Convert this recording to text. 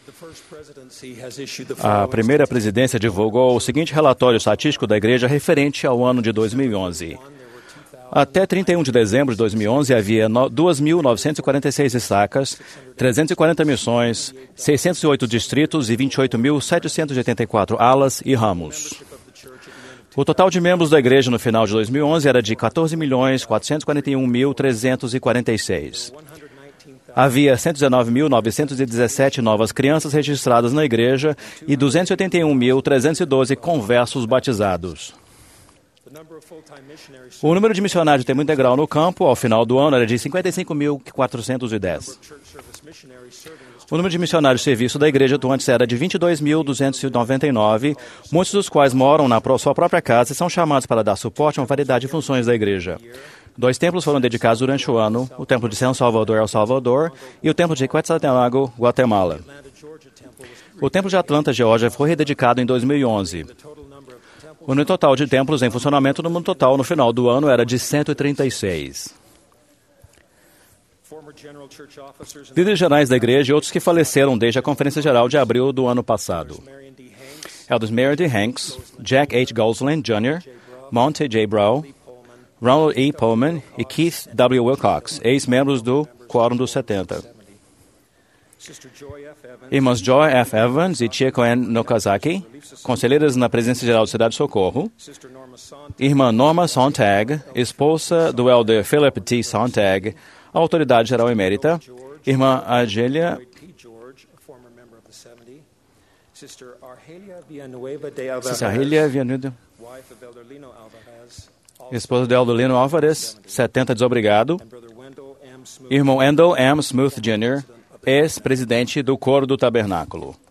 A primeira presidência divulgou o seguinte relatório estatístico da Igreja referente ao ano de 2011. Até 31 de dezembro de 2011, havia 2.946 estacas, 340 missões, 608 distritos e 28.784 alas e ramos. O total de membros da Igreja no final de 2011 era de 14.441.346. Havia 119.917 novas crianças registradas na Igreja e 281.312 conversos batizados. O número de missionários de tempo integral no campo, ao final do ano, era de 55.410. O número de missionários de serviço da igreja atuantes era de 22.299, muitos dos quais moram na sua própria casa e são chamados para dar suporte a uma variedade de funções da igreja. 2 templos foram dedicados durante o ano, o templo de San Salvador, El Salvador, e o templo de Quetzaltenango, Guatemala. O templo de Atlanta, Geórgia, foi rededicado em 2011. O número total de templos em funcionamento no mundo total no final do ano era de 136. Líderes gerais da igreja e outros que faleceram desde a Conferência Geral de abril do ano passado. Elders Mary D. Hanks, Jack H. Gosselin, Jr., Monte J. Brown, Ronald E. Pullman e Keith W. Wilcox, ex-membros do Quórum dos 70. Irmãs Joy F. Evans e Chieko N. Nokazaki, conselheiras na Presidência Geral da Cidade de Socorro. Irmã Norma Sontag, esposa do elder Philip T. Sontag, autoridade geral emérita. Irmã Argelia Villanueva, esposa do elder Lino Álvarez, 70, desobrigado. Irmão Wendell M. Smooth, Jr., ex-presidente do Coro do Tabernáculo.